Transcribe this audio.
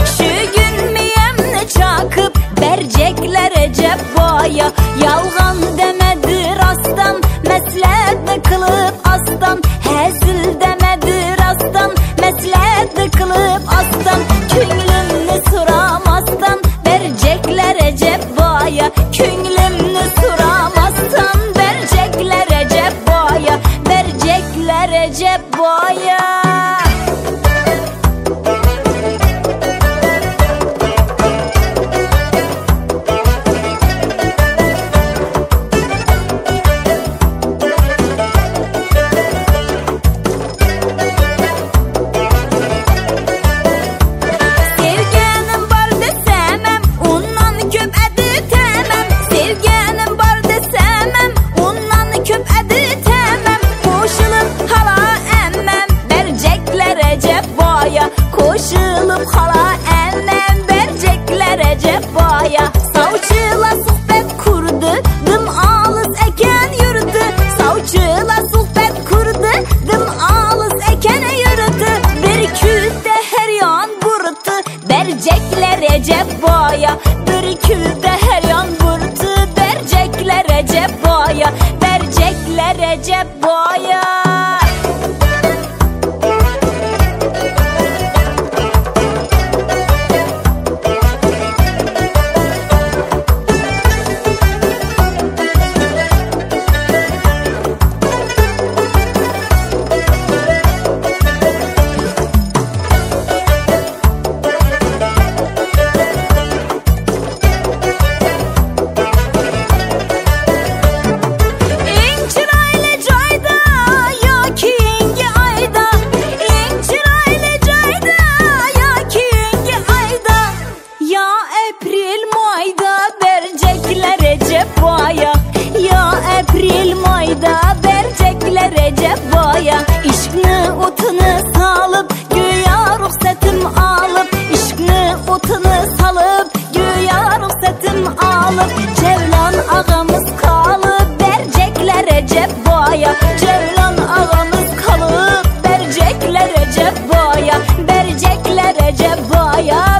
Şu gün miyemni çakıp verecekler Recep Boya. Yalgan demedir aslan, meslet kılıp aslan. Hezil demedir aslan, meslet kılıp aslan. Künglümni soramazdan verecekler Recep Boya. Künglümni soramazdan verecekler Recep Boya. Verecekler Recep Boya. Koşulup hala emmem verecekler Recep Boya. Savcıyla sohbet kurdu, dım ağız eken yürüdü. Savcıyla sohbet kurdu, dım ağız eken yürüdü. Bir külde her yan vurdu, verecekler Recep Boya. Bir külde her yan vurdu, verecekler Recep Boya. Verecekler Recep Boya. Ya April mayda verecekler Recep Boya. İşkni otunu salıp güya ruhsatim alıp. İşkni otunu salıp güya ruhsatim alıp. Cevlan ağamız kalıp verecekler Recep Boya. Cevlan ağamız kalıp verecekler Recep Boya. Verecekler Recep Boya.